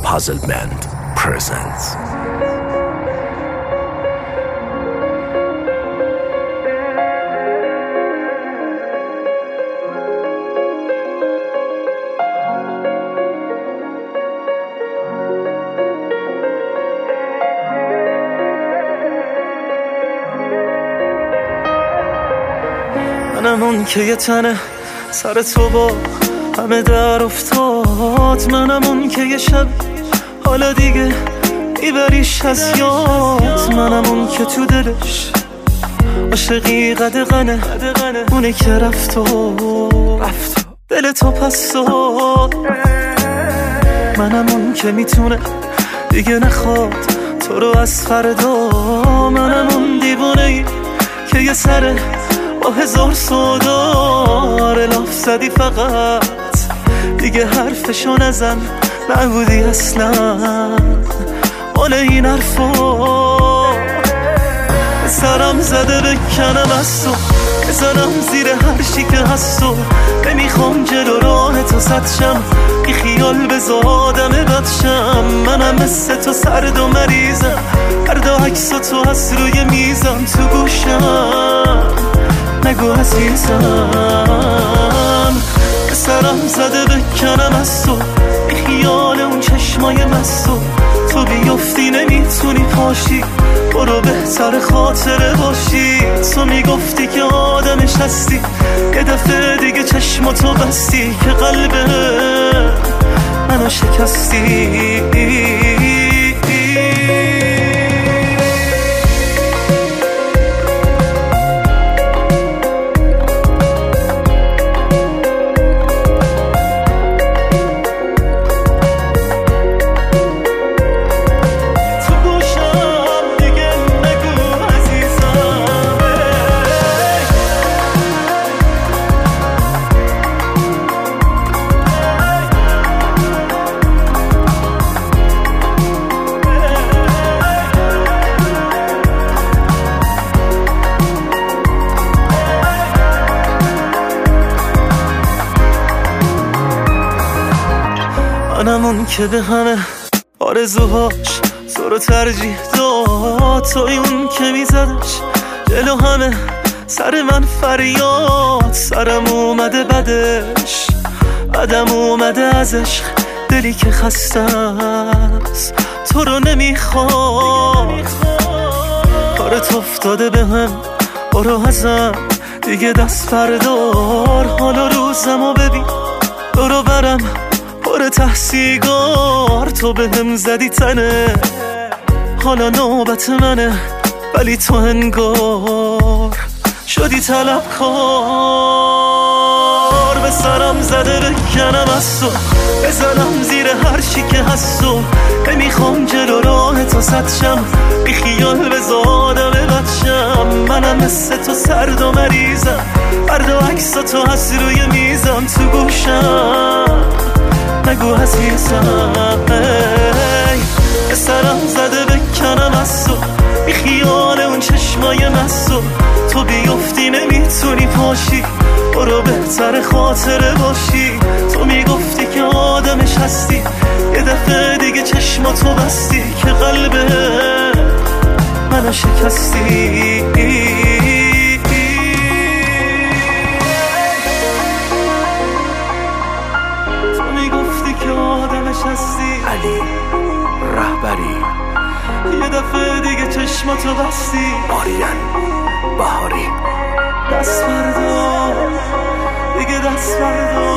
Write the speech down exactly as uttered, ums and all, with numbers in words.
Puzzlement presents. منم اون که یه تنه سر تو با همه در افتاد، منم اون که یه شب حالا دیگه میبریش از یاد، منم اون که تو دلش عاشقی قدغنه، اونه که رفت و رفت دل تو پس داد، منم اون که میتونه دیگه نخواد تو رو از فردا، منم اون دیوانه‌ای که یه سره با هزار سودار لاف زدی فقط دیگه حرفشو نزن، نبودی اصلا مال این حرفا، سرم زده بکنم از تو بزنم زیر هر چی که هست و نمیخوام جلو راه تو سد شم، بی خیال بذار آدم بدشم، منم مثل تو سرد و مریضم، هر عکس تو هست روی میزم تو گوشم، نگو عزیزم سرم زده بکنم از تو بی خیال اون چشمای مستو، تو بیفتی نمیتونی پاشی برو بهتر خاطره باشی، تو میگفتی که آدمش هستی یه دفعه دیگه چشماتو بستی که قلبه منو شکستی، منم اون که به همه آرزوهاش تو رو ترجیح داد، توی اون که میزدش جلو همه سر من فریاد، سرم اومده بدش بدم اومده از عشق، دلی که خسته است تو رو نمیخواد، کارت افتاده به هم برو ازم دیگه دست بردار، حالا روزمو ببین برو برم پر تحصیگار، تو به هم زدی تنه حالا نوبت منه، ولی تو انگار شدی طلبکار، به سرم زده بکنم از تو بزنم زیر هر چی که هست و نمیخوام جلو راه تو سد شم، بی خیال بذار آدم بدشم، منم مثل تو سرد و مریضم، هر عکس تو هست روی میزم تو گوشم، نگو عزیزم ای سرم زده بکنم از تو بی خیال اون چشمای مستو، تو بیفتی نمیتونی پاشی برو بهتر خاطره باشی، تو میگفتی که آدمش هستی یه دفعه دیگه چشماتو بستی که قلبه منو شکستی، علی رهبری یه دفعه دیگه چشماتو بستی، آریان بهاری دست بردار دیگه دست بردار.